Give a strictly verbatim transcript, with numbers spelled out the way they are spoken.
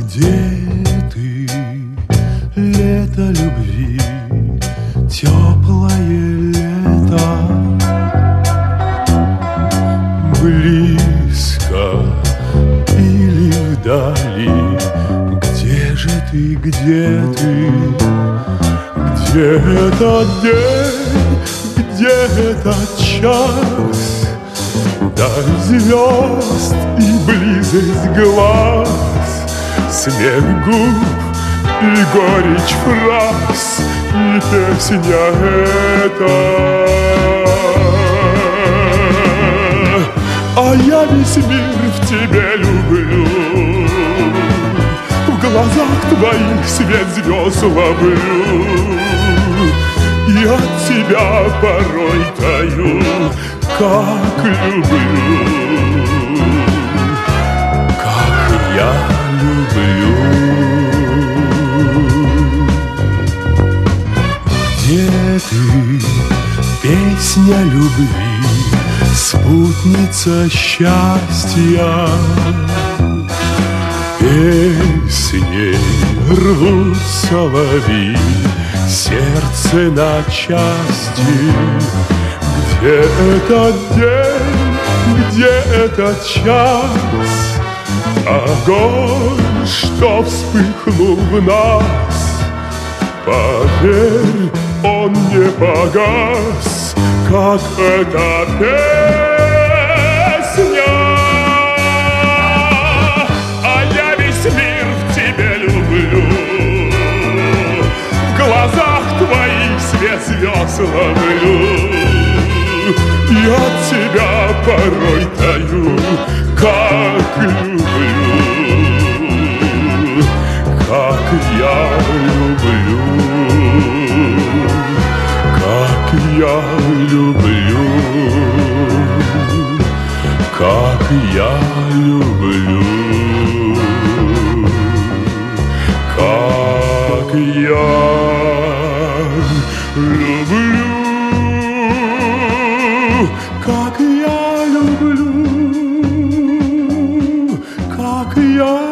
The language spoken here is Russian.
Где ты, лето любви, теплое лето? Близко или вдали? Где же ты, где ты? Где этот день, где этот час? Даль звезд и близость глаз, смех губ и горечь фраз, и песня эта. А я весь мир в тебе люблю, в глазах твоих свет звезд ловлю, и от тебя порой таю, как люблю, как я люблю. Где ты, песня любви, спутница счастья? Песней рвут соловьи сердце на части. Где этот день, где этот час? Огонь, что вспыхнул в нас, поверь, он не погас, как эта песня. А я весь мир в тебе люблю, в глазах твоих свет звезд ловлю, и от тебя порой таю, как люблю, как я люблю, как я люблю, как я люблю, как я люблю. Как я люблю, как я